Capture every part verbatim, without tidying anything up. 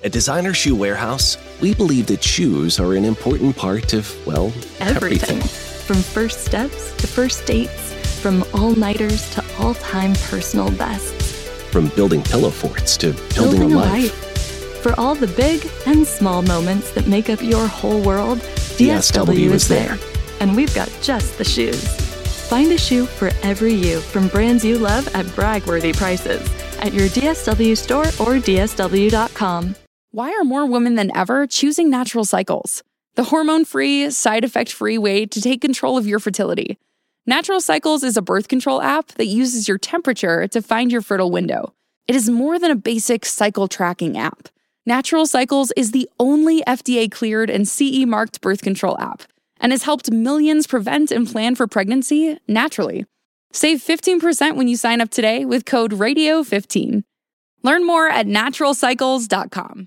At Designer Shoe Warehouse, we believe that shoes are an important part of, well, everything. Everything. From first steps to first dates, from all-nighters to all-time personal bests. From building pillow forts to building, Building a a life. life. For all the big and small moments that make up your whole world, D S W is there. And we've got just the shoes. Find a shoe for every you from brands you love at brag-worthy prices at your D S W store or D S W dot com. Why are more women than ever choosing Natural Cycles? The hormone-free, side-effect-free way to take control of your fertility. Natural Cycles is a birth control app that uses your temperature to find your fertile window. It is more than a basic cycle tracking app. Natural Cycles is the only F D A-cleared and C E-marked birth control app and has helped millions prevent and plan for pregnancy naturally. Save fifteen percent when you sign up today with code radio fifteen. Learn more at natural cycles dot com.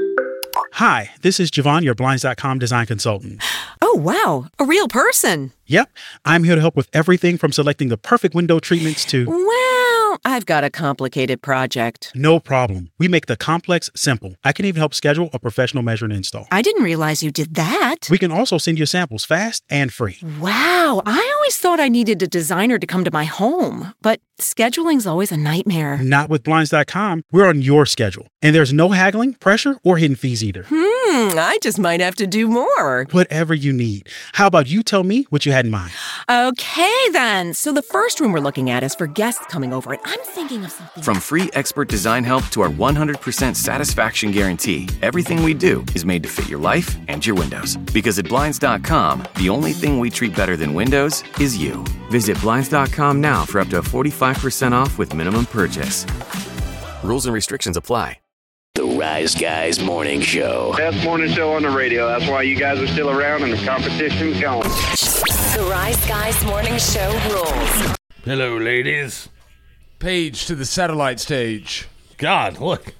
Hi, this is Javon, your Blinds dot com design consultant. Oh, wow. A real person. Yep, I'm here to help with everything from selecting the perfect window treatments to... Well, I've got a complicated project. No problem. We make the complex simple. I can even help schedule a professional measure and install. I didn't realize you did that. We can also send you samples fast and free. Wow. I always thought I needed a designer to come to my home, but scheduling's always a nightmare. Not with Blinds dot com. We're on your schedule. And there's no haggling, pressure, or hidden fees either. Hmm, I just might have to do more. Whatever you need. How about you tell me what you had in mind? Okay, then. So the first room we're looking at is for guests coming over, and I'm thinking of something... From free expert design help to our one hundred percent satisfaction guarantee, everything we do is made to fit your life and your windows. Because at Blinds dot com, the only thing we treat better than windows is you. Visit Blinds dot com now for up to forty-five percent off with minimum purchase. Rules and restrictions apply. The Rise Guys Morning Show. Best morning show on the radio. That's why you guys are still around and the competition's going. The Rise Guys Morning Show rules. Hello, ladies. Paige to the satellite stage. God, look.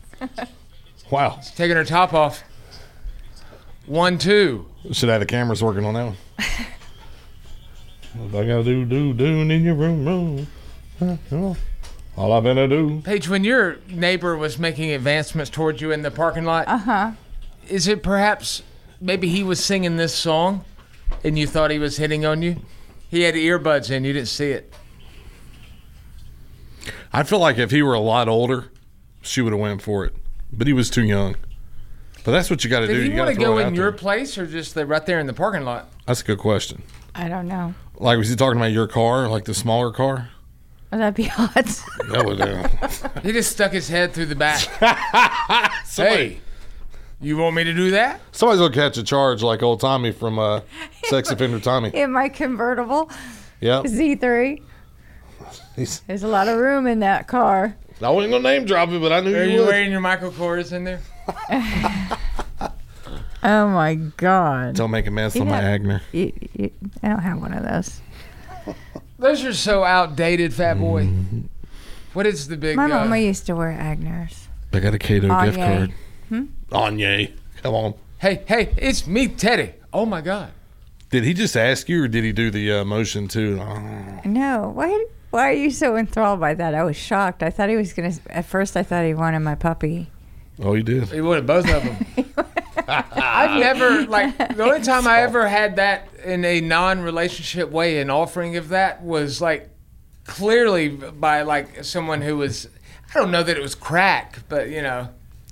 Wow. She's taking her top off. One, two. Should have the cameras working on that one. What I gotta do, do, doing in your room, room. All I better do. Paige, when your neighbor was making advancements towards you in the parking lot, uh-huh. is it perhaps maybe he was singing this song and you thought he was hitting on you? He had earbuds in, you didn't see it. I feel like if he were a lot older, she would have went for it. But he was too young. But that's what you got to do. Did you he want to throw go it in out your there. place or just the, right there in the parking lot? That's a good question. I don't know. Like, was he talking about your car, like the smaller car? Oh, that'd be hot. That would, uh, He just stuck his head through the back. Somebody- Hey, you want me to do that? Somebody's going to catch a charge like old Tommy from uh, Sex Offender Tommy. In my convertible Yep. Z three. He's, There's a lot of room in that car. I wasn't going to name drop it, but I knew Are you you would. wearing your Michael Kors in there? Oh, my God. Don't make a mess You on my got- Agner. You, you, I don't have one of those. Those are so outdated, fat boy. What is the big... My uh, mama used to wear Agners. I got a Cato gift Anye. card. Hmm? Anye. Come on. Hey, hey, it's me, Teddy. Oh, my God. Did he just ask you, or did he do the uh, motion too? Oh. No. Why Why are you so enthralled by that? I was shocked. I thought he was going to... At first, I thought he wanted my puppy. Oh, he did. He wanted both of them. I've never, like, the only time I ever had that in a non-relationship way, an offering of that, was, like, clearly by, like, someone who was, I don't know that it was crack, but, you know.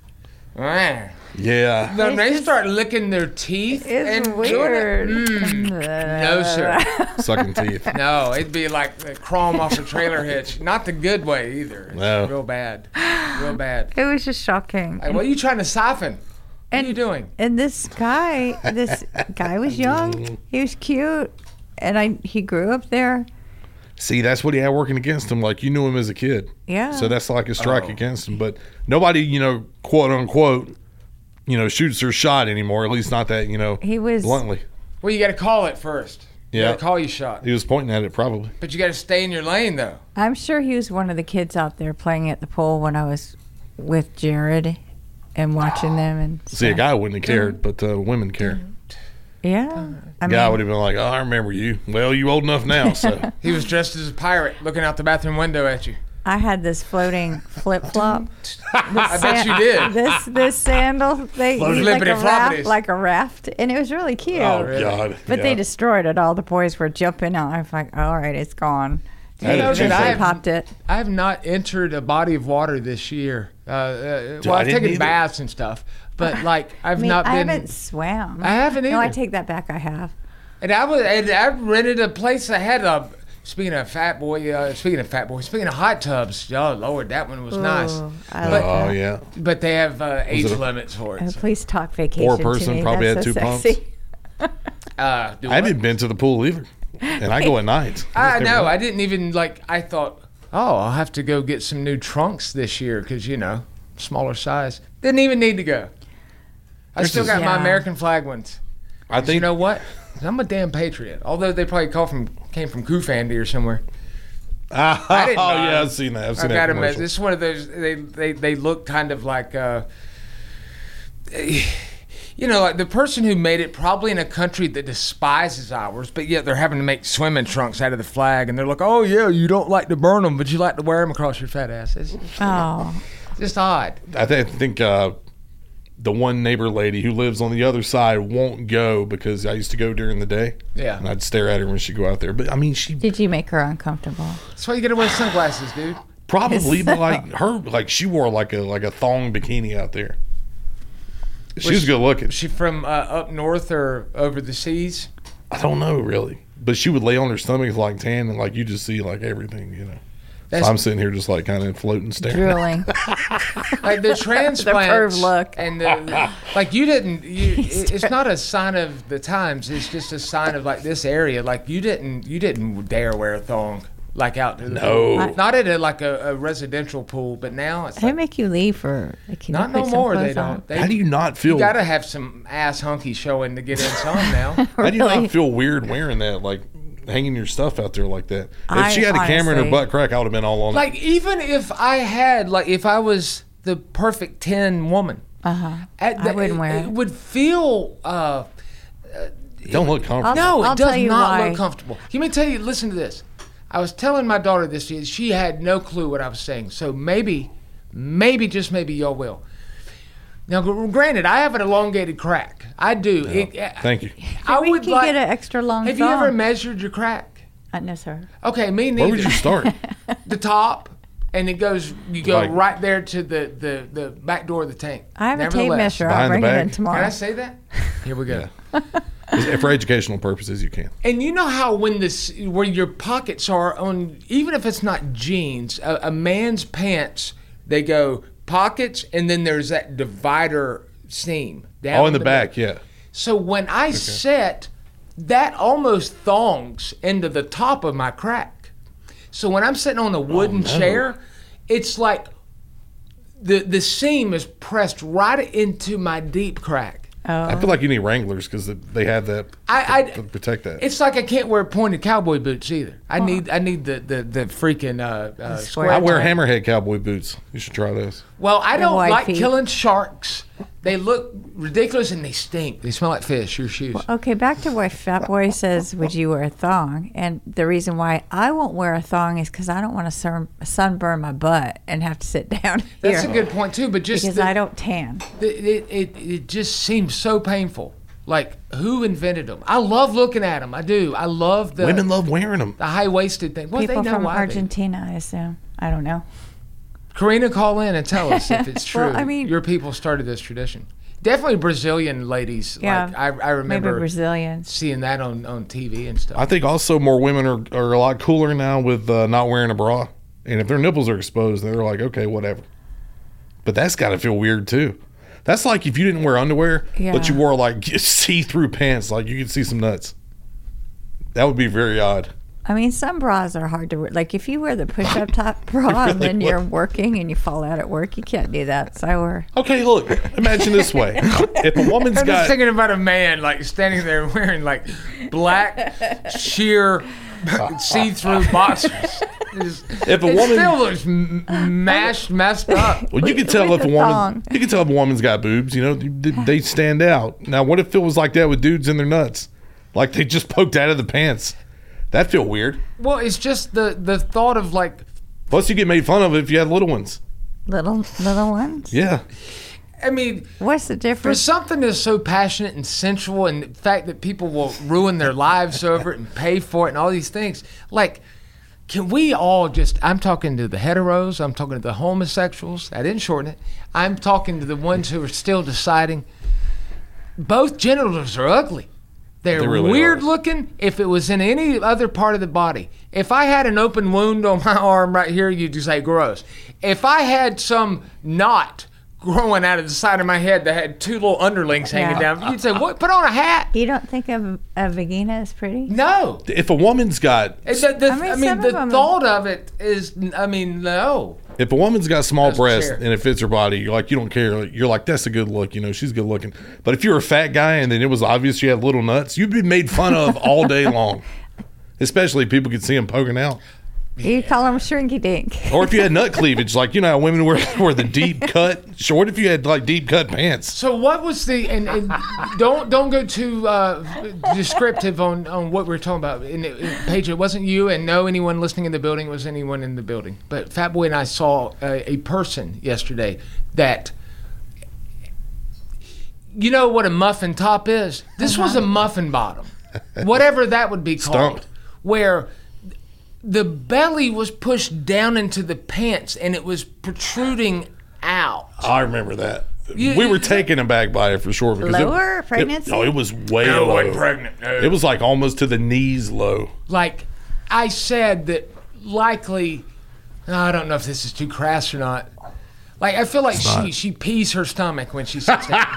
Yeah. When they start licking their teeth It's and weird. doing it, mm, no, sir. Sucking teeth. No, it'd be like the chrome off a trailer hitch. Not the good way either. It's No. real bad. Real bad. It was just shocking. Like, what are you trying to siphon? What And- are you doing? And this guy, this guy was young. He was cute, and I he grew up there. See, that's what he had working against him. Like, you knew him as a kid. Yeah. So that's like a strike Oh. against him. But nobody, you know, quote unquote, you know, shoots their shot anymore. At least not that, you know, He was bluntly. Well, you got to call it first. You Yeah. got to call your shot. He was pointing at it probably. But you got to stay in your lane, though. I'm sure he was one of the kids out there playing at the pool when I was with Jared and watching them. And See, a stuff. guy wouldn't have cared, but uh, women care. Yeah. I guy mean, would have been like, oh, I remember you. Well, you old enough now, so. He was dressed as a pirate looking out the bathroom window at you. I had this floating flip flop. I bet you did. This this sandal thing, Floating like a flippity raft, floppities. like a raft, and it was really cute. Oh, really? God. But Yeah. they destroyed it. All the boys were jumping out. I was like, all right, it's gone. You know They that I have, popped it. I have not entered a body of water this year. Uh, uh, Dude, well, I I've didn't taken either. baths and stuff, but like I've I mean, not I been. haven't swam. I haven't No, I either. take that back. I have. And I was, and I rented a place that had a. Speaking of fat boy, uh, speaking of fat boy, speaking of hot tubs, oh Lord, that one was Ooh, nice. I but, like Oh, that. yeah. But they have uh, age it a- limits for it. Oh, so. please talk vacation. Poor to person me. probably That's had so two pumps. sexy. Uh, do I haven't what? been to the pool either. And I go at night. I know. I didn't even like. I thought, oh, I'll have to go get some new trunks this year because you know, smaller size. Didn't even need to go. I There's still this- got my Yeah. American flag ones. I 'Cause think you know what? I'm a damn patriot. Although they probably call from came from Koofandy or somewhere. Oh, I didn't know. yeah, I've seen that. I've seen I that got them. commercial. This is one of those. They they they look kind of like. Uh, you know, like the person who made it probably in a country that despises ours, but yet they're having to make swimming trunks out of the flag, and they're like, "Oh yeah, you don't like to burn them, but you like to wear them across your fat ass." It's Oh, just odd. I, th- I think uh, the one neighbor lady who lives on the other side won't go because I used to go during the day. Yeah. And I'd stare at her when she'd go out there. But I mean, she did you make her uncomfortable? That's why you got to wear sunglasses, dude. probably, but like her, like she wore like a like a thong bikini out there. She was good looking. Is she from uh, up north or over the seas? I don't know really, but she would lay on her stomach like tan, and like you just see like everything, you know. That's- So I'm sitting here just like kind of floating, staring. Drooling. Like the transplants perv look. and the, like you didn't. You, it- it's not a sign of the times. It's just a sign of like this area. Like you didn't. You didn't dare wear a thong. Like out to the No. pool. Not at a, like a, a residential pool, but now it's They like, make you leave for. Like, can not you no put some more. They clothes on? don't. They, How do you not feel? You gotta have some ass hunky showing to get in some now. How do you Really? not feel weird wearing that? Like hanging your stuff out there like that. If I she had a camera in her honestly- butt crack, I would have been all on it. Like even if I had like if I was the perfect ten woman, Uh-huh. at I the- wouldn't wear it. it. would feel. Uh, It don't look comfortable. no, I'll it does tell you not why. look comfortable. Let me tell you. Listen to this. I was telling my daughter this. She had no clue what I was saying. So maybe, maybe just maybe y'all will. Now, gr- granted, I have an elongated crack. I do. It, Thank you. I we would can like. get an extra long have you ever thong. measured your crack? Uh, no, sir. Okay, me neither. Where would you start? The top, and it goes. You go Like- right there to the, the, the back door of the tank. I have a tape Nevertheless- measure. I'll Behind the bring it bag. in Can tomorrow. I say that? Here we go. For educational purposes, you can. And you know how when this, where your pockets are on, even if it's not jeans, a, a man's pants, they go pockets, and then there's that divider seam down Oh, in the back, yeah. So when I sit, that almost thongs into the top of my crack. So when I'm sitting on a wooden Oh, no. chair, it's like the the seam is pressed right into my deep crack. I feel like you need Wranglers because they have that I, to I protect that. It's like I can't wear pointed cowboy boots either. I need I need the the, the freaking uh, uh, square. I wear toe. hammerhead cowboy boots. You should try those. Well, I They're don't white like feet. killing sharks. They look ridiculous and they stink. They smell like fish. Your shoes. Okay, back to what Fat Boy says, would you wear a thong? And the reason why I won't wear a thong is because I don't want to sun, sunburn my butt and have to sit down here. That's a good point too. But just because the- I don't tan. It, it, it, it just seems so painful. Like, who invented them? I love looking at them. I do. I love the Women love wearing them. the high waisted thing. Well, People they know from why. they- Argentina, I assume. I don't know. Karina, call in and tell us if it's true. Well, I mean- your people started this tradition. Definitely Brazilian ladies. Yeah, Like I, I Maybe remember Brazilians. seeing that on, on T V and stuff. I think also more women are, are a lot cooler now with uh, not wearing a bra. And if their nipples are exposed, they're like, okay, whatever. But that's got to feel weird too. That's like if you didn't wear underwear, Yeah. but you wore like see-through pants, like you could see some nuts. That would be very odd. I mean, some bras are hard to wear. Like, if you wear the push-up top bra and then you're working and you fall out at work, you can't do that. So I wear... Okay, look, imagine this way. If a woman's I'm got... just thinking about a man like standing there wearing like black, sheer, see-through boxers. It's- If a it woman- still looks m- mashed, messed up. Well, you can tell With if a the woman, thong. you can tell if a woman's got boobs. You know, they they stand out. Now, what if it was like that with dudes in their nuts, like they just poked out of the pants? That'd feel weird. Well, it's just the the thought of like Plus, you get made fun of if you had little ones. Little little ones? Yeah. I mean, what's the for difference? something that's so passionate and sensual, and the fact that people will ruin their lives over it and pay for it and all these things, like, can we all just, I'm talking to the heteros, I'm talking to the homosexuals, I didn't shorten it, I'm talking to the ones who are still deciding, both genitals are ugly. They're They really weird are. looking if it was in any other part of the body. If I had an open wound on my arm right here, you'd just say gross. If I had some knot growing out of the side of my head that had two little underlings hanging Yeah. down, you'd say, what? Put on a hat. You don't think a, a vagina is pretty? No. If a woman's got, And the, the, I mean, I mean, some the of them- thought of it is, I mean, no. if a woman's got small That's breasts fair. and it fits her body, you're like, you don't care. You're like, that's a good look. You know, she's good looking. But if you're a fat guy and then it was obvious you had little nuts, you'd be made fun of all day long. Especially if people could see them poking out. You call them shrinky dink. Or if you had nut cleavage, like, you know how women wear, wear the deep cut short. If you had like deep cut pants. So what was the, and, and don't don't go too uh, descriptive on, on what we we're talking about. And it, it- Paige, it wasn't you, and no anyone listening in the building was anyone in the building. But Fat Boy and I saw a, a person yesterday that, you know what a muffin top is? This was a muffin bottom, whatever that would be called, Stumped. where the belly was pushed down into the pants and it was protruding out. I remember that. You- we were taken aback by it for sure. because it- Lower it- pregnancy? No, it was way No, I low. wasn't pregnant, no. It was like almost to the knees low. Like I said, that likely, I don't know if this is too crass or not. Like I feel like she not. she pees her stomach when she sits down.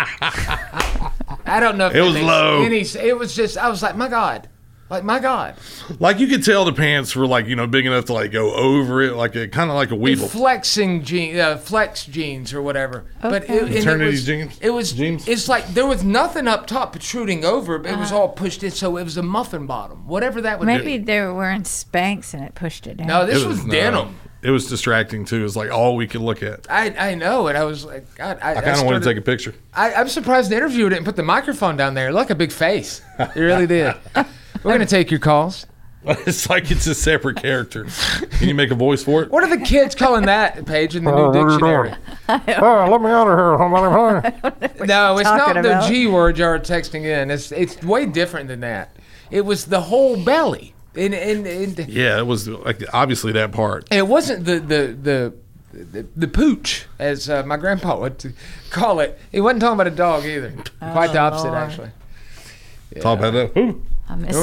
I don't know if It that was makes low. Any, it was just I was like, my God, like my God, Like you could tell the pants were like, you know, big enough to like go over it, like a kind of like a weevil. flexing jeans, uh, flex jeans or whatever. But Okay. it, and it Maternity was, jeans? It was. Jeans? It's like there was nothing up top protruding over, but it was Uh-huh. all pushed in, so it was a muffin bottom, whatever that would Maybe be. they were wearing Spanx and it pushed it down. No, this It was, no, denim. It was distracting too. It was like all we could look at. I, I know, and I was like, God, I, I kind of wanted to take a picture. I, I'm surprised the interviewer didn't put the microphone down there. Look, a big face. He really did. We're gonna take your calls. It's like it's a separate character. Can you make a voice for it? What are the kids calling that, Paige, in the new dictionary? Oh, let me out of here. No, it's not talking the about. G word you're texting in. It's it's way different than that. It was the whole belly, and and, and Yeah, it was like obviously that part. it wasn't the the the. The, the pooch, as uh, my grandpa would call it. He wasn't talking about a dog either. Quite the Oh, opposite, Lord. actually. Talk about that. Ooh. I miss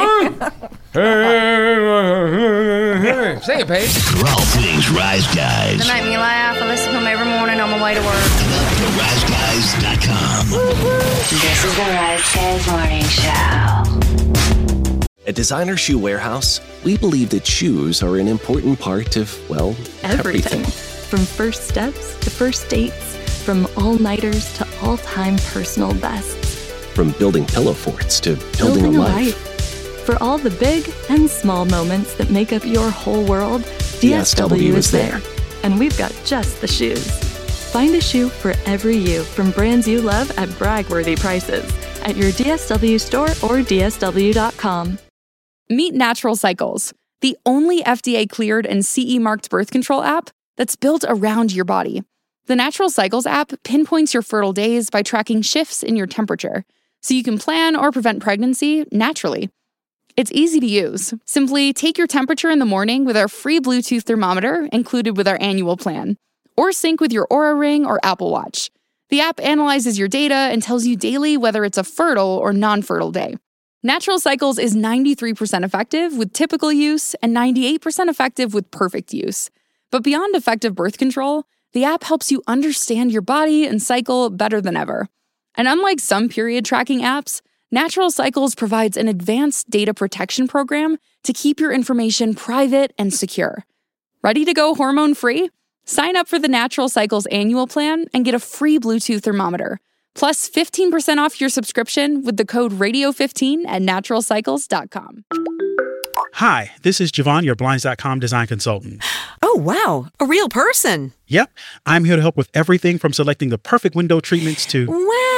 Say it, Paige. For all things Rise Guys. They make me laugh. I listen to them every morning on my way to work. The rise guys dot com. This is the Rise Guys Morning Show. At Designer Shoe Warehouse, we believe that shoes are an important part of, well, Everything. everything. From first steps to first dates, from all-nighters to all-time personal bests. From building pillow forts to building, a life. For all the big and small moments that make up your whole world, D S W is there. And we've got just the shoes. Find a shoe for every you from brands you love at brag-worthy prices at your D S W store or D S W dot com. Meet Natural Cycles, the only F D A-cleared and C E-marked birth control app that's built around your body. The Natural Cycles app pinpoints your fertile days by tracking shifts in your temperature, so you can plan or prevent pregnancy naturally. It's easy to use. Simply take your temperature in the morning with our free Bluetooth thermometer included with our annual plan, or sync with your Oura Ring or Apple Watch. The app analyzes your data and tells you daily whether it's a fertile or non-fertile day. Natural Cycles is ninety-three percent effective with typical use and ninety-eight percent effective with perfect use. But beyond effective birth control, the app helps you understand your body and cycle better than ever. And unlike some period tracking apps, Natural Cycles provides an advanced data protection program to keep your information private and secure. Ready to go hormone-free? Sign up for the Natural Cycles annual plan and get a free Bluetooth thermometer, plus fifteen percent off your subscription with the code radio fifteen at natural cycles dot com. Hi, this is Javon, your Blinds dot com design consultant. Oh, wow. A real person. Yep, I'm here to help with everything from selecting the perfect window treatments to... Well,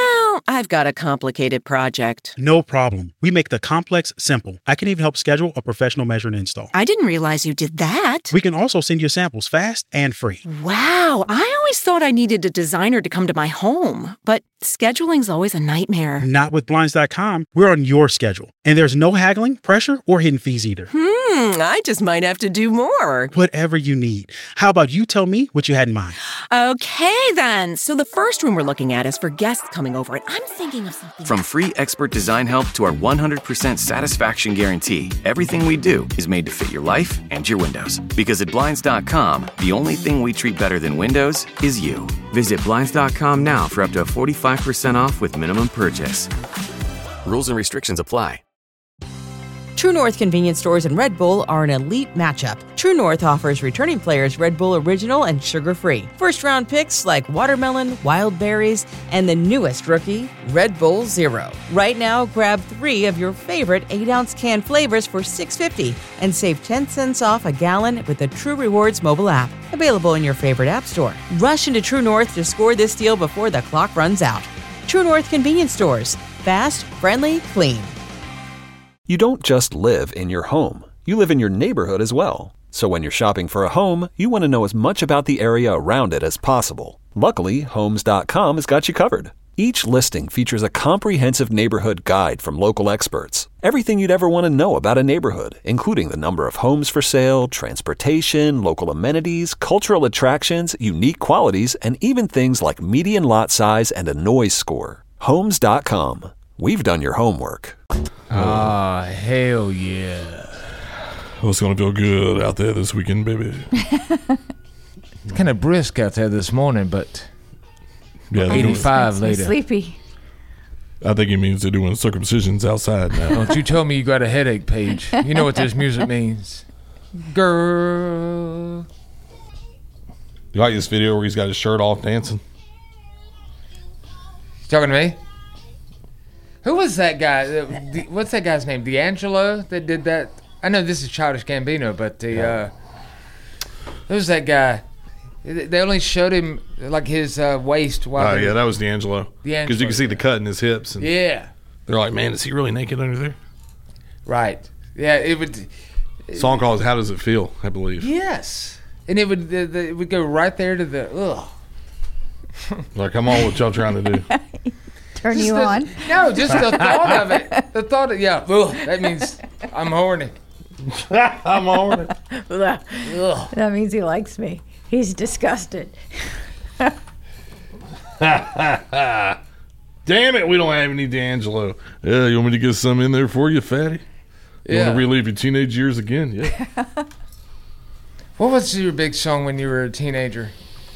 I've got a complicated project. No problem. We make the complex simple. I can even help schedule a professional measure and install. I didn't realize you did that. We can also send you samples fast and free. Wow, I always thought I needed a designer to come to my home, but scheduling's always a nightmare. Not with Blinds dot com. We're on your schedule. And there's no haggling, pressure, or hidden fees either. Hmm, I just might have to do more. Whatever you need. How about you tell me what you had in mind? Okay, then. So the first room we're looking at is for guests coming over, and I'm thinking of something. From free expert design help to our one hundred percent satisfaction guarantee, everything we do is made to fit your life and your windows. Because at Blinds dot com, the only thing we treat better than windows is you. Visit Blinds dot com now for up to forty-five percent off with minimum purchase. Rules and restrictions apply. True North convenience stores and Red Bull are an elite matchup. True North offers returning players Red Bull Original and sugar-free. First-round picks like watermelon, wild berries, and the newest rookie, Red Bull Zero. Right now, grab three of your favorite eight-ounce can flavors for six dollars and fifty cents and save ten cents off a gallon with the True Rewards mobile app. Available in your favorite app store. Rush into True North to score this deal before the clock runs out. True North convenience stores. Fast, friendly, clean. You don't just live in your home. You live in your neighborhood as well. So when you're shopping for a home, you want to know as much about the area around it as possible. Luckily, Homes dot com has got you covered. Each listing features a comprehensive neighborhood guide from local experts. Everything you'd ever want to know about a neighborhood, including the number of homes for sale, transportation, local amenities, cultural attractions, unique qualities, and even things like median lot size and a noise score. Homes dot com. We've done your homework. Ah, uh, hell yeah. Oh, it's going to feel good out there this weekend, baby. It's kind of brisk out there this morning, but yeah, eighty-five later. Sleepy. I think it means they're doing circumcisions outside now. Don't you tell me you got a headache, Paige. You know what this music means. Girl. You like this video where he's got his shirt off dancing? You talking to me? Who was that guy? What's that guy's name? D'Angelo that did that? I know this is Childish Gambino, but the uh, who's that guy? They only showed him like his uh, waist. While oh yeah, that was D'Angelo. D'Angelo, because you can see the cut in his hips. And yeah, they're like, man, is he really naked under there? Right. Yeah, it would. The song called "How Does It Feel," I believe. Yes, and it would the, the, it would go right there to the ugh. Like, come on, what y'all trying to do? Turn just you the, on? No, just the thought of it. The thought of yeah, ugh, that means I'm horny. I'm horny. That means he likes me. He's disgusted. Damn it, we don't have any D'Angelo. Yeah, you want me to get some in there for you, fatty? You yeah. want to relive your teenage years again? Yeah. What was your big song when you were a teenager?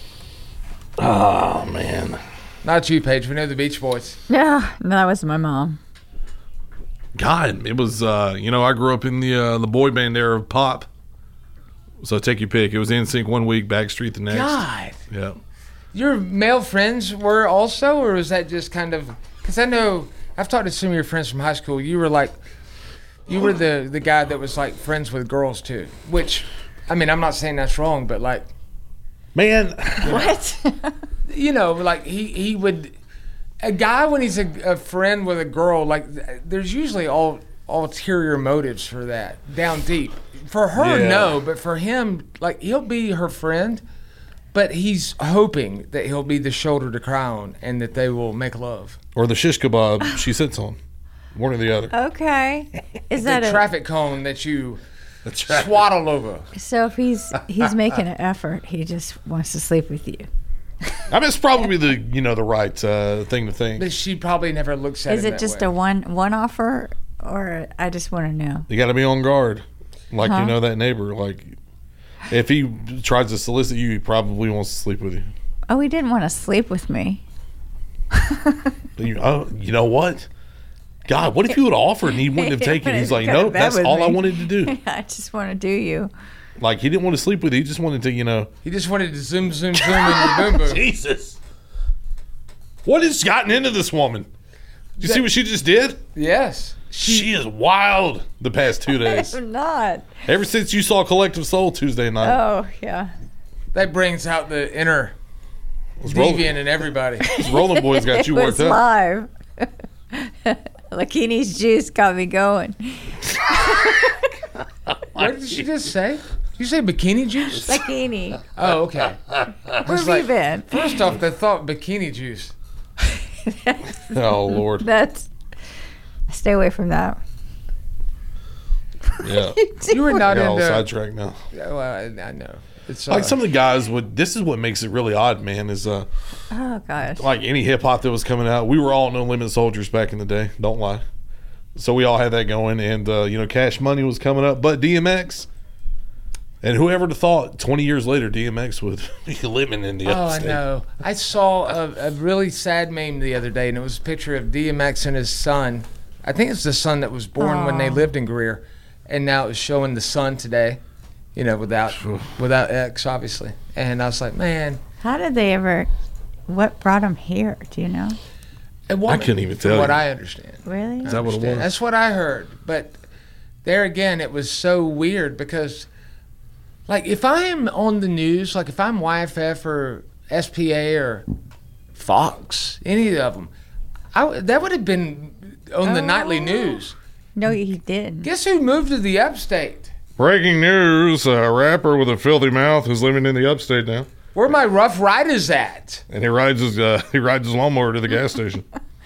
Oh, man. Not you, Paige. We know the Beach Boys. Yeah, no, that was my mom. God, it was, uh, you know, I grew up in the uh, the boy band era of pop. So take your pick. It was N Sync one week, Backstreet the next. God. Yeah. Your male friends were also, or was that just kind of, because I know, I've talked to some of your friends from high school. You were like, you were the, the guy that was like friends with girls too, which, I mean, I'm not saying that's wrong, but like. Man. What? You know, like he, he would, a guy when he's a, a friend with a girl, like there's usually all ulterior motives for that down deep. For her, yeah. no, but for him, like he'll be her friend, but he's hoping that he'll be the shoulder to cry on and that they will make love. Or the shish kebab she sits on. One or the other. Okay. Is the that a traffic cone that you swaddle over? So if he's he's making an effort, he just wants to sleep with you. I mean, it's probably the you know the right uh, thing to think. But she probably never looks at it. Is it just way. a one one offer, or I just want to know? You got to be on guard, like huh? you know that neighbor. Like if he tries to solicit you, he probably wants to sleep with you. Oh, he didn't want to sleep with me. you, oh, you know what? God, what if you would have offered and he wouldn't have taken it? He's like, nope, that's all me. I wanted to do. I just want to do you. Like, he didn't want to sleep with you. He just wanted to, you know. He just wanted to zoom, zoom, zoom in your boom boom. Jesus. What has gotten into this woman? Did you that, see what she just did? Yes. She, she is wild the past two days. I'm not. Ever since you saw Collective Soul Tuesday night. Oh, yeah. That brings out the inner deviant in everybody. Rolling Boys got you it worked was up. Live. Lakini's juice got me going. What did she just say? Did you say bikini juice? Lakini. Oh, okay. Where have you been? First off, they thought bikini juice. Oh, Lord. That's. Stay away from that. Yeah. You were not Got all into. sidetracked now. Yeah, well, I, I know. It's Like uh, some of the guys would. This is what makes it really odd, man. Is uh, Oh gosh. like any hip hop that was coming out. We were all No Limit Soldiers back in the day. Don't lie. So we all had that going, and uh, you know, Cash Money was coming up, but D M X. And whoever would have thought twenty years later D M X would be living in the Oh, upstate. I know. I saw a, a really sad meme the other day, and it was a picture of D M X and his son. I think it's the son that was born when they Aw. lived in Greer, and now it was showing the son today. You know, without without X, obviously. And I was like, man. How did they ever? What brought them here? Do you know? And what, I couldn't even tell from what you. I understand. Really? Is that what it Understand. was? That's what I heard. But there again, it was so weird because, like, if I'm on the news, like if I'm Y F F or S P A or Fox, any of them, I w that would have been on the Oh. nightly news. No, he didn't. Guess who moved to the upstate? Breaking news: a rapper with a filthy mouth is living in the upstate now, Where my Rough Riders at? and he rides his uh, he rides his lawnmower to the gas station.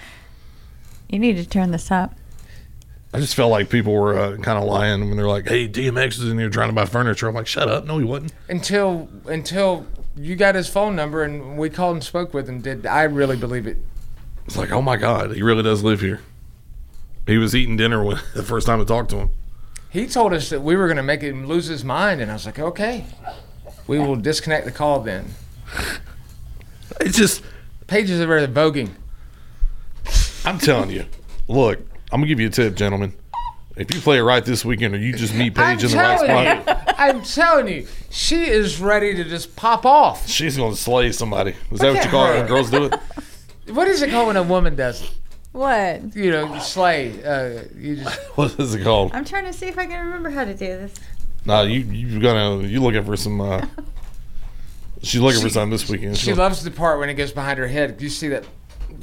You need to turn this up. I just felt like people were uh, kind of lying when they're like, "Hey, D M X is in here trying to buy furniture." I'm like, "Shut up! No, he wasn't." Until until you got his phone number and we called and spoke with him. Did I really believe it? It's like, oh my God, he really does live here. He was eating dinner when the first time I talked to him. He told us that we were going to make him lose his mind, and I was like, okay, we will disconnect the call then. It's just Pages are very voguing. I'm telling you. Look, I'm gonna give you a tip, gentlemen. If you play it right this weekend, or you just meet I'm Paige in the right telling spot, you, I'm telling you, she is ready to just pop off. she's gonna slay somebody. Is that Look what you at call it her. when girls do it? What is it called when a woman does it? What? You know, slay. Uh, you just What is it called? I'm trying to see if I can remember how to do this. Nah, you you gonna you looking for some? Uh, she's looking for She- something this weekend. she loves the part when it goes behind her head. Do you see that?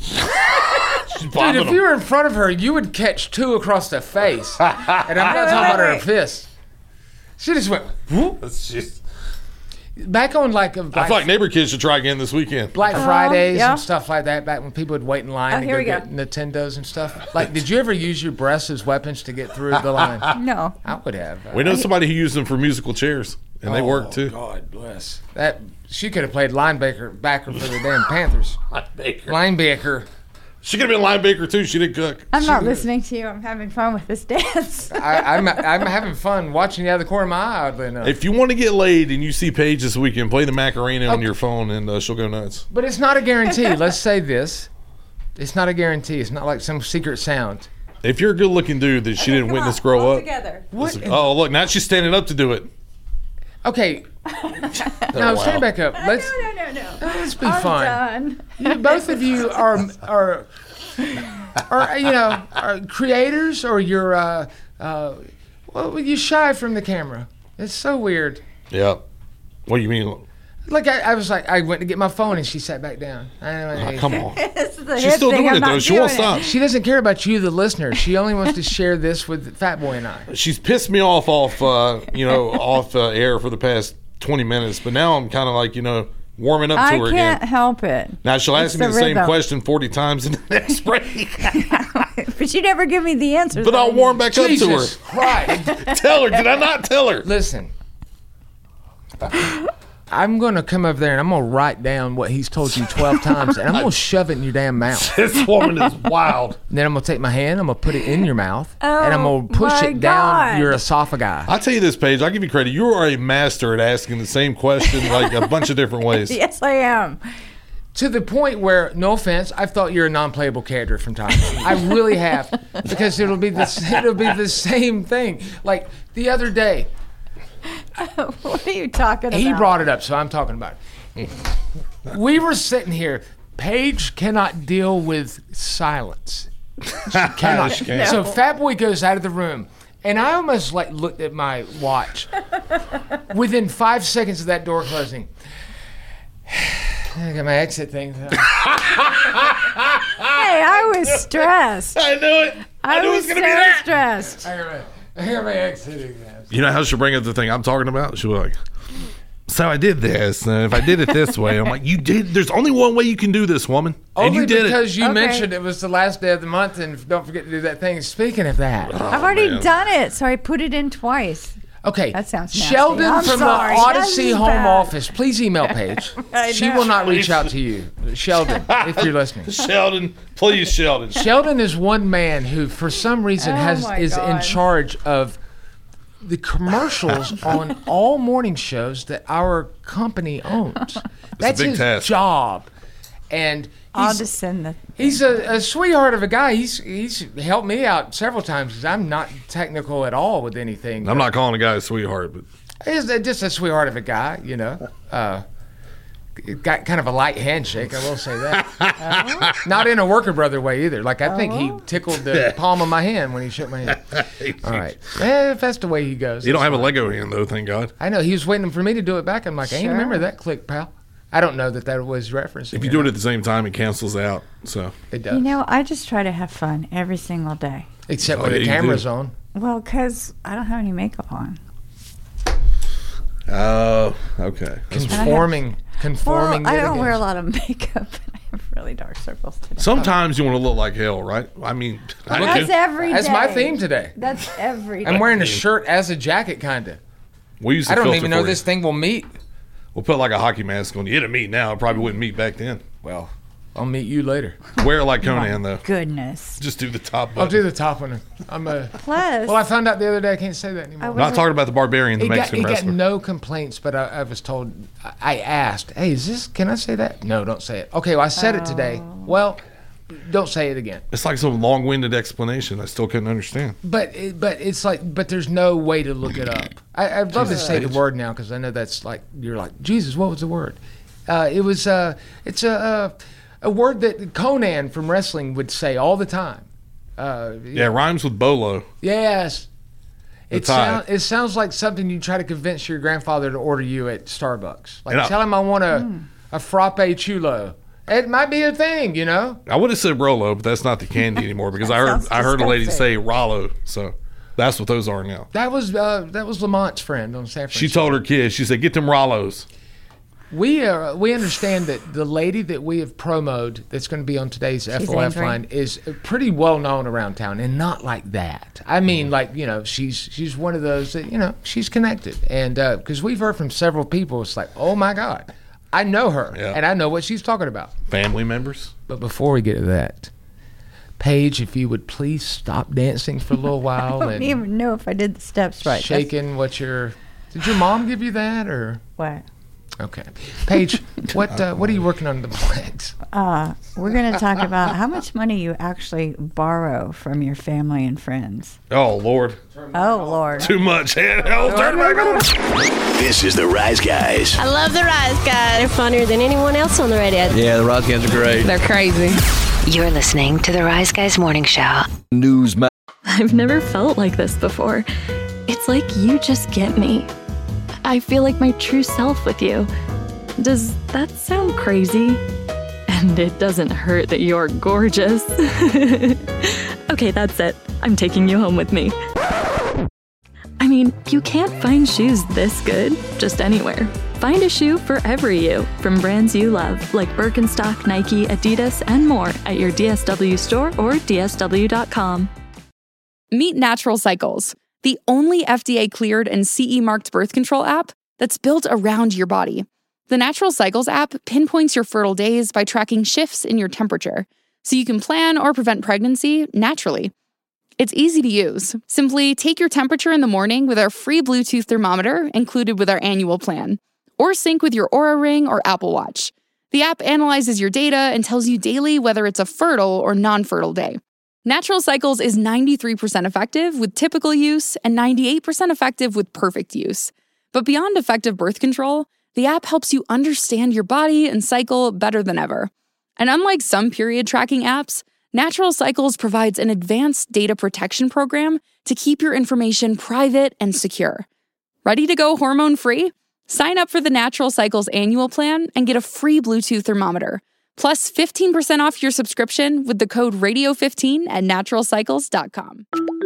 She's Dude, popping if them. you were in front of her, you would catch two across the face. And I'm not talking about her fist. She just went, whoop. That's just- Back on like a I Black, feel like neighbor kids should try again this weekend. Black Oh, Fridays yeah. and stuff like that, back when people would wait in line Oh, to here go we go. get Nintendos and stuff. Like, did you ever use your breasts as weapons to get through the line? No. I would have. We know somebody who used them for musical chairs, and they work too. God bless. That she could have played linebacker backer for the damn Panthers. Linebacker. Linebacker. She could have been linebacker too. She did cook. I'm not listening to you. I'm having fun with this dance. I, I'm I'm having fun watching the other corner of my eye. Oddly enough. If you want to get laid and you see Paige this weekend, play the Macarena on Okay. your phone, and uh, she'll go nuts. But it's not a guarantee. Let's say this. It's not a guarantee. It's not like some secret sound. If you're a good-looking dude that she didn't witness grow up, Together. What? oh look, now she's standing up to do it. Okay. Now wow. stand back up. Let's No, no, no, no. let's be I'm fun. done. You, both of you are are are you know are creators, or you're uh uh well, you shy from the camera. It's so weird. Yeah. What do you mean? Like I, I was like I went to get my phone and she sat back down. I went, Oh, hey. come on. This is the She's hip still thing. doing I'm it not though. She won't doing stop. it. She doesn't care about you, the listener. She only wants to share this with Fat Boy and I. She's pissed me off off uh, you know off uh, air for the past twenty minutes, but now I'm kind of like you know warming up to I her can't again. help it. Now she'll It's ask me the the same rhythm. question forty times in the next break, But you never give me the answers. but that I I'll warm need. back up to Jesus her. Christ. Tell her, did I not tell her? Listen. I'm going to come over there and I'm going to write down what he's told you twelve times and I'm going to shove it in your damn mouth. This woman is wild. And then I'm going to take my hand, I'm going to put it in your mouth, Oh, and I'm going to push my it down God. your esophagus. I'll tell you this, Paige. I'll give you credit. You are a master at asking the same question like a bunch of different ways. Yes, I am. To the point where, no offense, I've thought you're a non-playable character from time. I really have, because it'll be the it'll be the same thing. Like the other day, What are you talking about? he brought it up, so I'm talking about it. We were sitting here. Paige cannot deal with silence. She cannot. She can't. So Fat Boy goes out of the room, and I almost like looked at my watch. Within five seconds of that door closing, I got my exit thing. Hey, I was stressed. I knew it. I, I knew was it was going so to be that. stressed. I hear my, I hear my ex hitting that. You know how she'll bring up the thing I'm talking about? She'll be like, so I did this, and if I did it this way, I'm like, you did. There's only one way you can do this, woman, and Only you did because it. you Okay. mentioned it was the last day of the month, and don't forget to do that thing. Speaking of that, I've already man. done it, so I put it in twice. okay, That sounds nasty. Sheldon I'm from sorry. the Odyssey That's Home bad. Office, please email Paige. I She know. will not reach out to you, Sheldon, if you're listening. Sheldon, please, Sheldon. Sheldon is one man who, for some reason, Oh has my is in God. charge of the commercials on all morning shows that our company owns. That's big his task. job, and I'll he's, just send the. he's a, a sweetheart of a guy. He's he's helped me out several times because I'm not technical at all with anything. I'm not calling a guy a sweetheart, but He's a- just a sweetheart of a guy, you know. Uh, got kind of a light handshake, I will say that. Not in a worker brother way either. Like I think he tickled the palm of my hand when he shook my hand. All right, eh, if that's the way he goes. you don't that's have a fine. Lego hand though, thank God. I know he was waiting for me to do it back. I'm like, I ain't Sure. remember that click, pal. I don't know that that was referencing. If you do it at the same time, it cancels out. So it does. You know, I just try to have fun every single day. Except Oh, when yeah, the you do. camera's on. Well, because I don't have any makeup on. Oh, okay. That's Conforming, conforming. Well, I don't mitigates. wear a lot of makeup, and I have really dark circles today. Sometimes you want to look like hell, right? I mean, I That's do. every day. That's my theme today. That's every day. I'm wearing a shirt as a jacket, kind of. We use the I don't filter even know for this you. thing will meet. We'll put like a hockey mask on you. It'll meet now. It probably wouldn't meet back then. Well, I'll meet you later. Wear it like Conan, though. Goodness. Just do the top button. I'll do the top one. I'm a. Plus, Well, I found out the other day I can't say that anymore. I Not talking about the barbarian, the He got, Mexican he got wrestler. no complaints, but I, I was told. I- I asked, "Hey, is this? Can I say that?" No, don't say it. Okay, well, I said it today. Well, don't say it again. It's like some long-winded explanation I still couldn't understand. But it, but it's like but there's no way to look it up. I, I'd love to say the word now because I know that's like you're like Jesus. What was the word? Uh, it was uh, it's a, a a word that Conan from wrestling would say all the time. Uh, Yeah, it rhymes with bolo. Yes. It, The tie. sound, it sounds like something you try to convince your grandfather to order you at Starbucks. Like, And I- tell him I want a, a frappe chulo. It might be a thing, you know? I would have said Rolo, but that's not the candy anymore because I heard sounds I heard a lady disgusting. say Rollo, so that's what those are now. That was uh, that was Lamont's friend on San Francisco. She told her kids, she said, "Get them Rollos." We uh, we understand that the lady that we have promoted that's going to be on today's F O F angry. line is pretty well known around town, and not like that. I mean, like you know, she's she's one of those that you know she's connected, and because we've heard from several people, it's like, oh my God, I know her, Yeah. and I know what she's talking about. Family members. But before we get to that, Paige, if you would please stop dancing for a little while I don't and even know if I did the steps right. That's- shaking what your. Did your mom give you that or? What? Okay, Paige, what uh, what are you working on in the legs? Uh, we're going to talk about how much money you actually borrow from your family and friends. Oh Lord, Oh, Lord. too much. Hell, turn it back on. This is the Rise Guys. I love the Rise Guys. They're funnier than anyone else on the radio. Yeah, the Rise Guys are great. They're crazy. You're listening to the Rise Guys Morning Show. News. Ma- I've never felt like this before. It's like you just get me. I feel like my true self with you. Does that sound crazy? And it doesn't hurt that you're gorgeous. Okay, that's it. I'm taking you home with me. I mean, you can't find shoes this good just anywhere. Find a shoe for every you from brands you love, like Birkenstock, Nike, Adidas, and more at your D S W store or D S W dot com. Meet Natural Cycles, the only F D A-cleared and C E-marked birth control app that's built around your body. The Natural Cycles app pinpoints your fertile days by tracking shifts in your temperature, so you can plan or prevent pregnancy naturally. It's easy to use. Simply take your temperature in the morning with our free Bluetooth thermometer included with our annual plan, or sync with your Oura Ring or Apple Watch. The app analyzes your data and tells you daily whether it's a fertile or non-fertile day. Natural Cycles is ninety-three percent effective with typical use and ninety-eight percent effective with perfect use. But beyond effective birth control, the app helps you understand your body and cycle better than ever. And unlike some period tracking apps, Natural Cycles provides an advanced data protection program to keep your information private and secure. Ready to go hormone-free? Sign up for the Natural Cycles annual plan and get a free Bluetooth thermometer. plus fifteen percent off your subscription with the code radio fifteen at natural cycles dot com.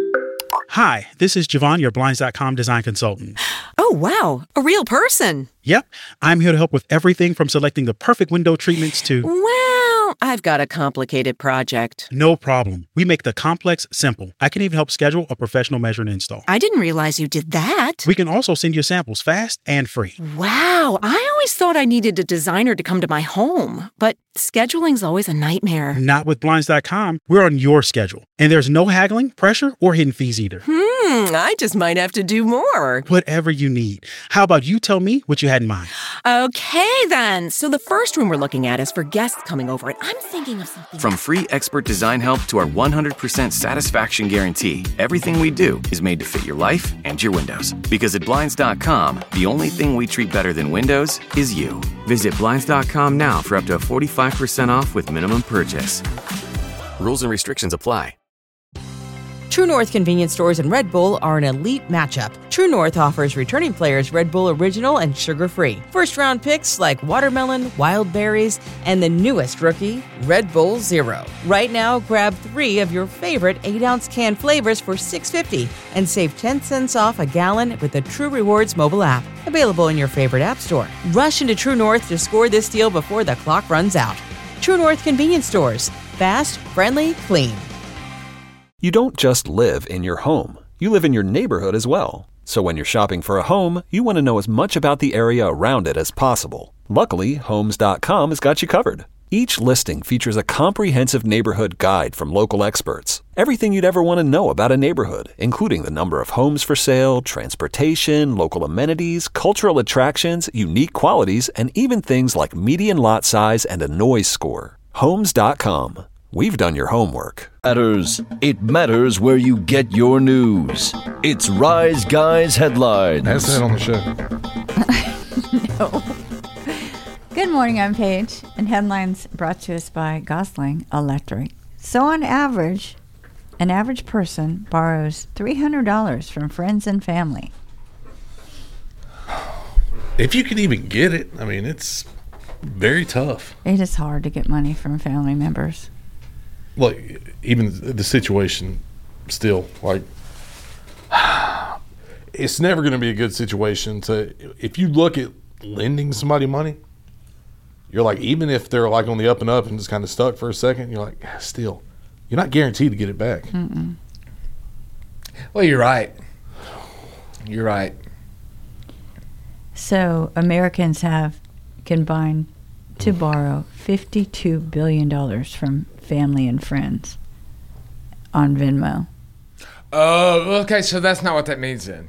Hi, this is Javon, your Blinds dot com design consultant. Oh, wow. A real person. Yep, I'm here to help with everything from selecting the perfect window treatments to... Well, I've got a complicated project. No problem. We make the complex simple. I can even help schedule a professional measure and install. I didn't realize you did that. We can also send you samples fast and free. Wow, I always thought I needed a designer to come to my home, but scheduling's always a nightmare. Not with Blinds dot com. We're on your schedule, and there's no haggling, pressure, or hidden fees either. Hmm, I just might have to do more. Whatever you need. How about you tell me what you had in mind? Okay, then. So the first room we're looking at is for guests coming over, and I'm thinking of something. From free expert design help to our one hundred percent satisfaction guarantee, everything we do is made to fit your life and your windows. Because at Blinds dot com, the only thing we treat better than windows is you. Visit Blinds dot com now for up to forty-five percent off with minimum purchase. Rules and restrictions apply. True North convenience stores and Red Bull are an elite matchup. True North offers returning players Red Bull Original and sugar-free. First-round picks like watermelon, wild berries, and the newest rookie, Red Bull Zero. Right now, grab three of your favorite eight-ounce can flavors for six dollars and fifty cents and save ten cents off a gallon with the True Rewards mobile app. Available in your favorite app store. Rush into True North to score this deal before the clock runs out. True North convenience stores. Fast, friendly, clean. You don't just live in your home. You live in your neighborhood as well. So when you're shopping for a home, you want to know as much about the area around it as possible. Luckily, Homes dot com has got you covered. Each listing features a comprehensive neighborhood guide from local experts. Everything you'd ever want to know about a neighborhood, including the number of homes for sale, transportation, local amenities, cultural attractions, unique qualities, and even things like median lot size and a noise score. Homes dot com. We've done your homework. Matters. It matters where you get your news. It's Rise Guys Headlines. That's it on the show. No. Good morning, I'm Paige, and headlines brought to us by Gosling Electric. So on average, an average person borrows three hundred dollars from friends and family. If you can even get it, I mean, it's very tough. It is hard to get money from family members. Look, even the situation still, like, it's never going to be a good situation to, if you look at lending somebody money, you're like, even if they're like on the up and up and just kind of stuck for a second, you're like, still, you're not guaranteed to get it back. Mm-mm. Well, you're right. You're right. So Americans have combined to borrow fifty-two billion dollars from family and friends on Venmo. Oh, okay, so that's not what that means then.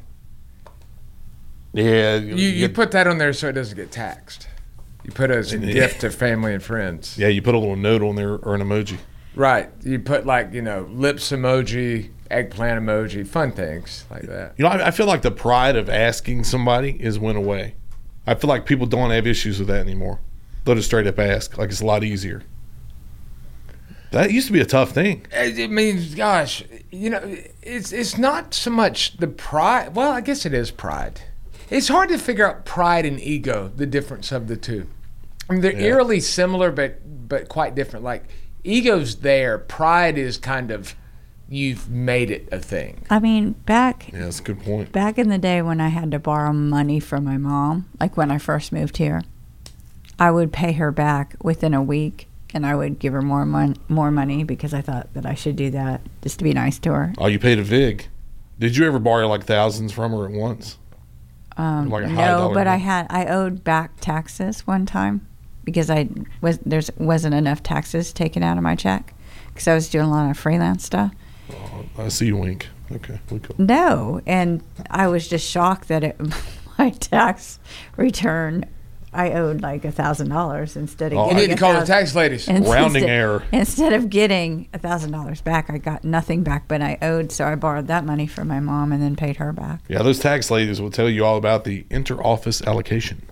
Yeah. You, you put that on there so it doesn't get taxed. You put it as a gift to family and friends. Yeah, you put a little note on there or an emoji. Right. You put like, you know, lips emoji, eggplant emoji, fun things like that. You know, I, I feel like the pride of asking somebody is went away. I feel like people don't have issues with that anymore. They'll just straight up ask. Like, it's a lot easier. That used to be a tough thing. I mean, gosh, you know, it's it's not so much the pride. Well, I guess it is pride. It's hard to figure out pride and ego, the difference of the two. I mean, they're yeah. eerily similar, but but quite different. Like, ego's there. Pride is kind of, you've made it a thing. I mean, back... Yeah, that's a good point. Back in the day when I had to borrow money from my mom, like when I first moved here, I would pay her back within a week, and I would give her more, mon- more money because I thought that I should do that just to be nice to her. Oh, you paid a vig. Did you ever borrow like thousands from her at once? Um, like a high no, dollar but amount? I had I owed back taxes one time because I was there's wasn't enough taxes taken out of my check because I was doing a lot of freelance stuff. Oh, I see you wink. Okay, we go. No, and I was just shocked that it, my tax return, I owed like a thousand dollars instead of. Oh, getting you need to call the tax ladies. Rounding error. Instead of getting a thousand dollars back, I got nothing back, but I owed, so I borrowed that money from my mom and then paid her back. Yeah, those tax ladies will tell you all about the inter-office allocation.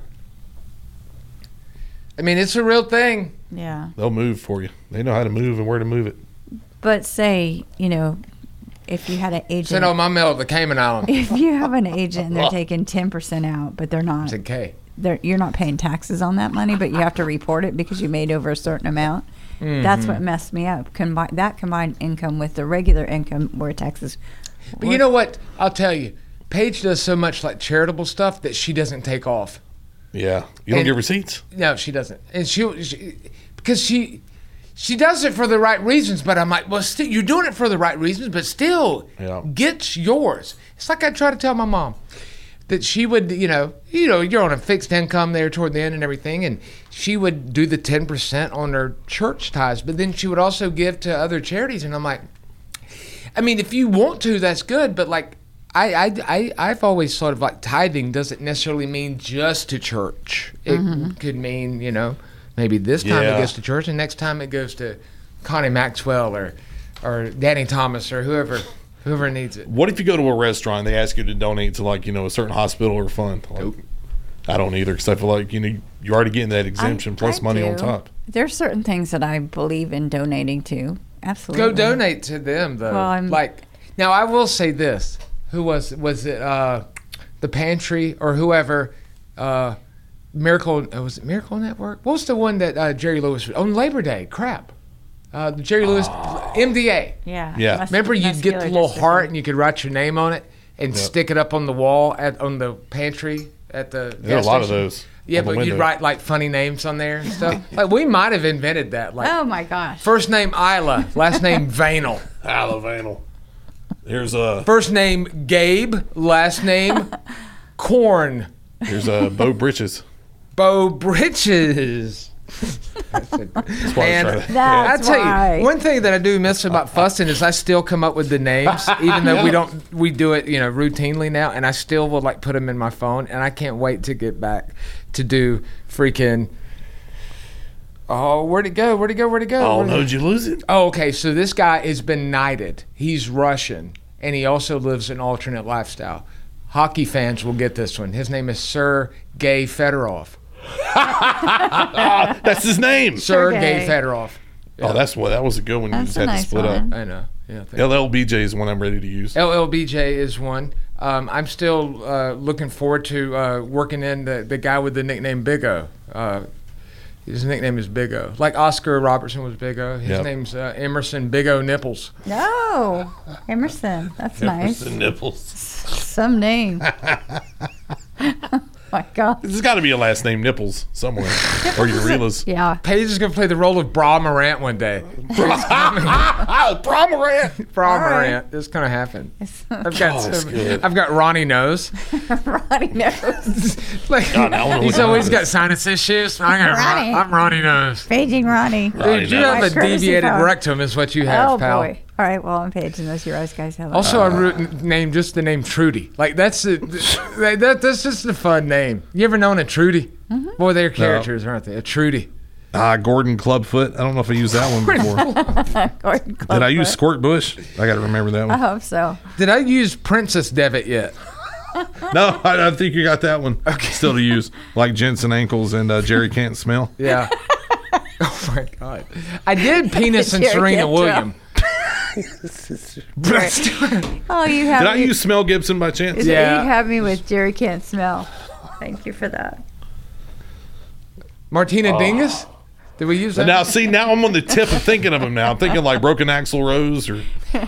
I mean, it's a real thing. Yeah. They'll move for you. They know how to move and where to move it. But say, you know, if you had an agent. Send out my mail to the Cayman Islands. If you have an agent and they're taking ten percent out, but they're not It's a K. they're- you're not paying taxes on that money, but you have to report it because you made over a certain amount. Mhm. That's what messed me up. Combi- that combined income with the regular income where taxes. But you know what? I'll tell you. Paige does so much like charitable stuff that she doesn't take off. Yeah. You don't And- get receipts? No, she doesn't. And she, she because she she does it for the right reasons, but I'm like, well, still, you're doing it for the right reasons, but still, Yeah. get yours. It's like I try to tell my mom that she would, you know, you know, you're on a fixed income there toward the end and everything, and she would do the ten percent on her church tithes, but then she would also give to other charities, and I'm like, I mean, if you want to, that's good, but like, I, I, I, I've always sort of like tithing doesn't necessarily mean just to church. It Mhm. could mean, you know, maybe this time Yeah. it goes to church and next time it goes to Connie Maxwell or, or Danny Thomas or whoever, whoever needs it. What if you go to a restaurant and they ask you to donate to, like, you know, a certain hospital or fund? Like, I don't either, because I feel like, you know, you're already getting that exemption I- plus I money on do. top. There's certain things that I believe in donating to. Absolutely. Go donate to them though. Well, I'm- like, now I will say this. Who was, was it, uh, the Pantry or whoever, uh, Miracle, uh, was it Miracle Network? What was the one that uh, Jerry Lewis on Labor Day? Crap, uh, the Jerry Lewis M D A. Yeah. Yeah. Mus- Remember, you'd get the muscular little dystrophy. heart and you could write your name on it and Yep. stick it up on the wall at on the pantry at the. There are a gas lot of station. those. Yeah, on the but you'd window. write like funny names on there and stuff. Like we might have invented that. Like Oh my gosh. first name Isla, last name Vanel. Alavanel. Here's a First name Gabe, last name Corn. here's a Bo Britches. Bo Britches. That's why I was Man, trying to- That's I tell why. you, one thing that I do miss about fussing is I still come up with the names, even though we don't, we do it, you know, routinely now, and I still will like put them in my phone, and I can't wait to get back to do freaking. Oh, where'd it go? Where'd it go? Where'd it go? Oh Where'd it no, go? did you lose it? Oh, okay. So this guy has been knighted. He's Russian, and he also lives an alternate lifestyle. Hockey fans will get this one. His name is Sergei Fedorov. That's his name. Sergei Sergei. Fedorov. Oh, that's what that was a good one. You That's just a had nice to split one. up. I know. Yeah. thank L L B J is one I'm ready to use. L L B J is one. Um, I'm still uh, looking forward to uh, working in the, the guy with the nickname Big O. Uh, his nickname is Big O. Like Oscar Robertson was Big O. His Yep. name's uh, Emerson Big O Nipples. No. Emerson. That's nice. Emerson Nipples. Some name. Oh my God. There's got to be a last name Nipples somewhere. Or Urila's. Yeah. Paige is going to play the role of Bra Morant one day. Bra Morant. Bra All right. Morant. It's going to happen. I've got Oh, that's some, good. I've got Ronnie Nose. Ronnie knows. like, God, now I wanna he's look always at got this. sinus issues. I got, Ronnie. I'm Ronnie Nose. Paging Ronnie. Ronnie Dude, you Nose. have My a courtesy deviated phone. rectum is what you have, Oh pal. boy. All right. Well, I'm paging those. Your eyes guys have. Also, I root name just the name Trudy. Like that's a, that, that that's just a fun name. You ever known a Trudy? Mm-hmm. Boy, they're characters, aren't they? A Trudy. Ah, Gordon Clubfoot. I don't know if I used that one before. Gordon Did I use Squirt Bush? I got to remember that I one. hope so. Did I use Princess Devitt yet? No, I, I think you got that one. Okay. Still to use. Like Jensen Ankles and uh, Jerry Can't Smell. Yeah. Oh my God. I did Penis and Jerry Serena can't William. Oh, you have Did I me. use Smell Gibson by chance? Yeah. You have me with Jerry Can't Smell. Thank you for that. Martina Dingus? Did we use that? Now, see, now I'm on the tip of thinking of him now. I'm thinking like Broken Axl Rose or.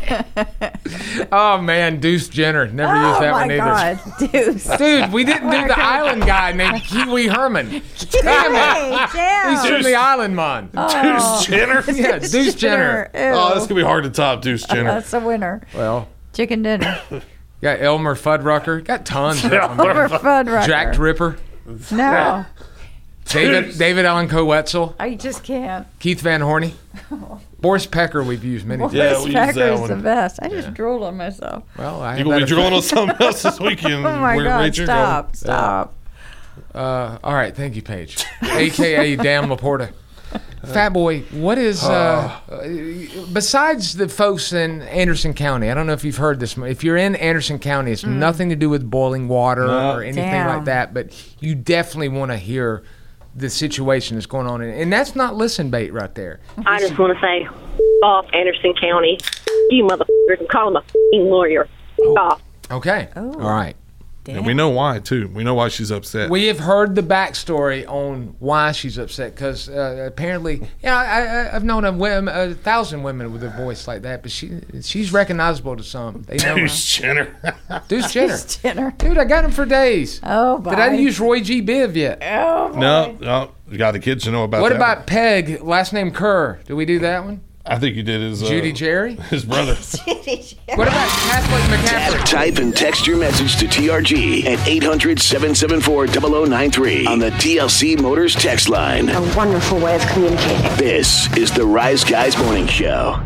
Oh man, Deuce Jenner. Never Oh used that my one either. God, Deuce. Dude, we didn't do the island guy named Kiwi Herman. Damn it. Hey, damn. He's from the Island Man. Deuce Jenner? Yeah, Deuce Jenner. Ew. Oh, that's going to be hard to top, Deuce Jenner. That's a winner. Well, Chicken dinner. got Elmer Fuddrucker. Got tons of them. Over Fuddrucker. Jack Ripper. No. David David Allen Coetzel. I just can't. Keith Van Horney. Boris Pecker we've used many times. Yeah, Boris we used that Pecker's one. the best. I just drooled on myself. Well, I You have going to that be drilling on effect. something else this weekend? Oh my Where God, Rachel stop, go? stop. Uh, all right, thank you, Paige. A K A Dan Laporta. Fat Boy, what is, uh, uh, besides the folks in Anderson County, I don't know if you've heard this, if you're in Anderson County, it's Mm. nothing to do with boiling water No. or anything Damn. like that, but you definitely want to hear the situation that's going on. In, and that's not listen bait right there. I just want to say, off Anderson County, you motherfuckers, and call him a f***ing lawyer. Off. Okay. All right. And we know why, too. We know why she's upset. We have heard the backstory on why she's upset because uh, apparently, yeah, I, I, I've known a, women, a thousand women with a voice like that, but she she's recognizable to some. They know Deuce Jenner. Deuce Jenner. Deuce Jenner. Dude, I got him for days. Oh, boy. Did I use Roy G. Biv yet? Oh, boy. No, no. You got the kids to know about what that. What about Peg, last name Kerr? Did we do that one? I think you did his uh, Judy Jerry? His brother. What about Catholic McCaffrey? Type and text your message to T R G at eight hundred, seven seven four, zero zero nine three on the T L C Motors text line. A wonderful way of communicating. This is the Rise Guys Morning Show.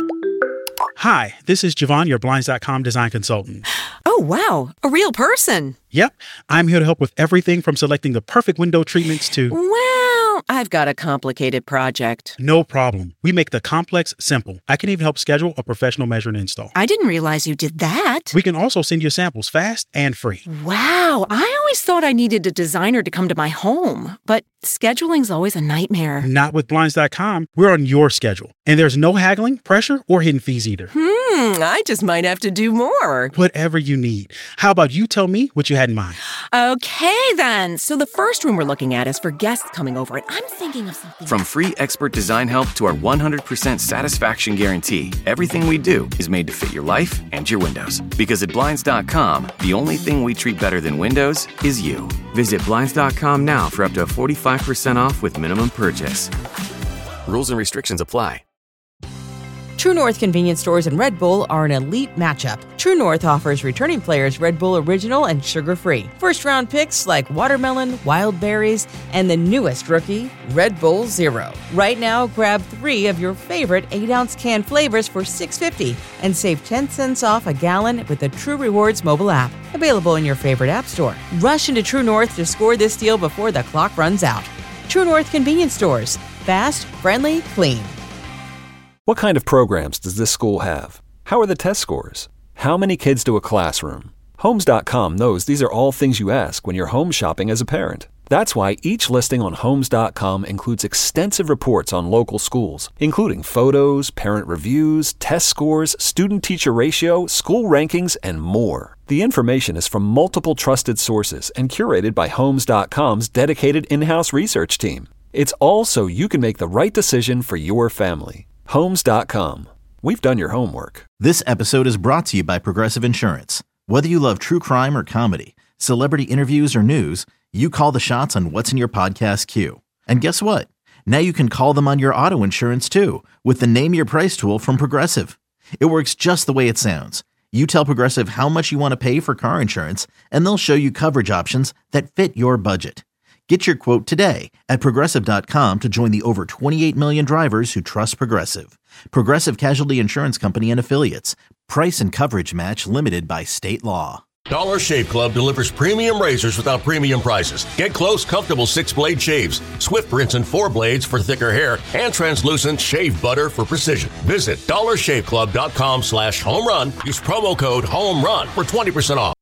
Hi, this is Javon, your Blinds dot com design consultant. Oh, wow. A real person. Yep. I'm here to help with everything from selecting the perfect window treatments to... Well, I've got a complicated project. No problem. We make the complex simple. I can even help schedule a professional measure and install. I didn't realize you did that. We can also send you samples fast and free. Wow. I always thought I needed a designer to come to my home, but scheduling's always a nightmare. Not with Blinds dot com. We're on your schedule. And there's no haggling, pressure, or hidden fees either. Hmm, I just might have to do more. Whatever you need. How about you tell me what you had in mind? Okay, then. So the first room we're looking at is for guests coming over, and I'm thinking of something. From free expert design help to our one hundred percent satisfaction guarantee, everything we do is made to fit your life and your windows. Because at Blinds dot com, the only thing we treat better than windows is you. Visit Blinds dot com now for up to forty-five percent off with minimum purchase. Rules and restrictions apply. True North convenience stores and Red Bull are an elite matchup. True North offers returning players Red Bull Original and sugar-free. First-round picks like watermelon, wild berries, and the newest rookie, Red Bull Zero. Right now, grab three of your favorite eight-ounce can flavors for six dollars and fifty cents and save ten cents off a gallon with the True Rewards mobile app. Available in your favorite app store. Rush into True North to score this deal before the clock runs out. True North convenience stores. Fast, friendly, clean. What kind of programs does this school have? How are the test scores? How many kids do a classroom? Homes dot com knows these are all things you ask when you're home shopping as a parent. That's why each listing on Homes dot com includes extensive reports on local schools, including photos, parent reviews, test scores, student-teacher ratio, school rankings, and more. The information is from multiple trusted sources and curated by Homes dot com's dedicated in-house research team. It's all so you can make the right decision for your family. Homes dot com. We've done your homework. This episode is brought to you by Progressive Insurance. Whether you love true crime or comedy, celebrity interviews or news, you call the shots on what's in your podcast queue. And guess what? Now you can call them on your auto insurance too with the Name Your Price tool from Progressive. It works just the way it sounds. You tell Progressive how much you want to pay for car insurance, and they'll show you coverage options that fit your budget. Get your quote today at Progressive dot com to join the over twenty-eight million drivers who trust Progressive. Progressive Casualty Insurance Company and Affiliates. Price and coverage match limited by state law. Dollar Shave Club delivers premium razors without premium prices. Get close, comfortable six-blade shaves, Swift rinse and four blades for thicker hair, and translucent shave butter for precision. Visit dollar shave club dot com slash home run. Use promo code HOME RUN for twenty percent off.